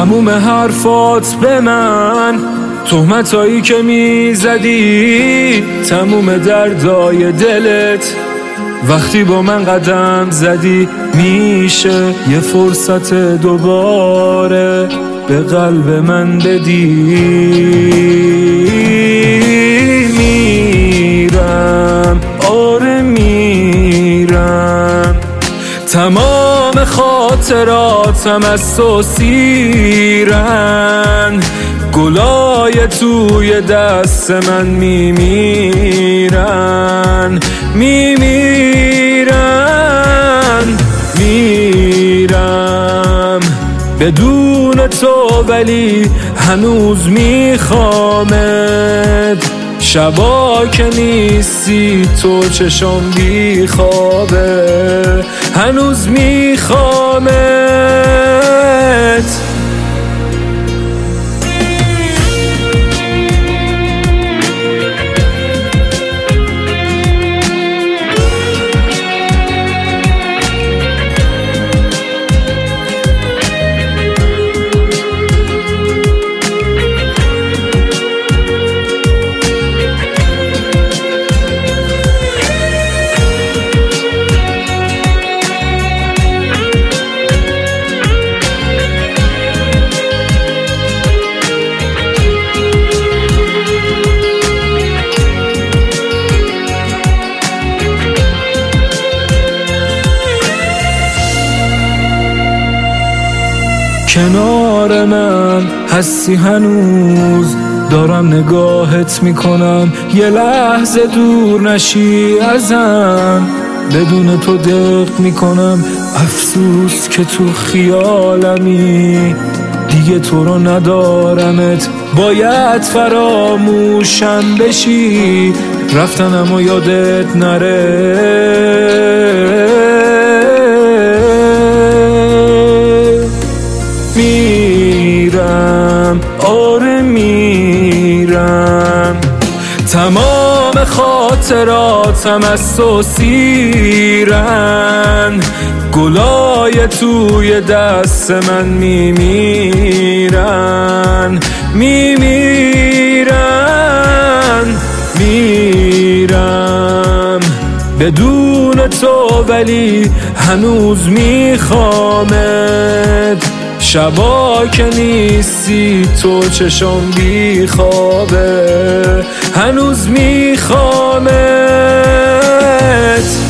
تموم حرفات به من، تهمتایی که میزدی، تموم دردای دلت وقتی با من قدم زدی. میشه یه فرصت دوباره به قلب من بدی؟ میرم، آره میرم، تمام خاطراتم از تو سیرن، گلای توی دست من میمیرن، میمیرن. میرم بدون تو ولی هنوز میخوامت، شبا که نیستی تو چشم بی خوابه، هنوز میخوامت. کنار من هستی هنوز، دارم نگاهت میکنم، یه لحظه دور نشی ازم، بدون تو دق میکنم، افسوس که تو خیالمی، دیگه تو رو ندارمت، باید فراموشم بشی، رفتنم و یادت نره. میرم، آره میرم، تمام خاطراتم از تو سیرن، گلای توی دست من میمیرن، میمیرن. میرم بدون تو ولی هنوز میخوامت، شبا که نیستی تو چشم بی خوابه، هنوز میخوامت.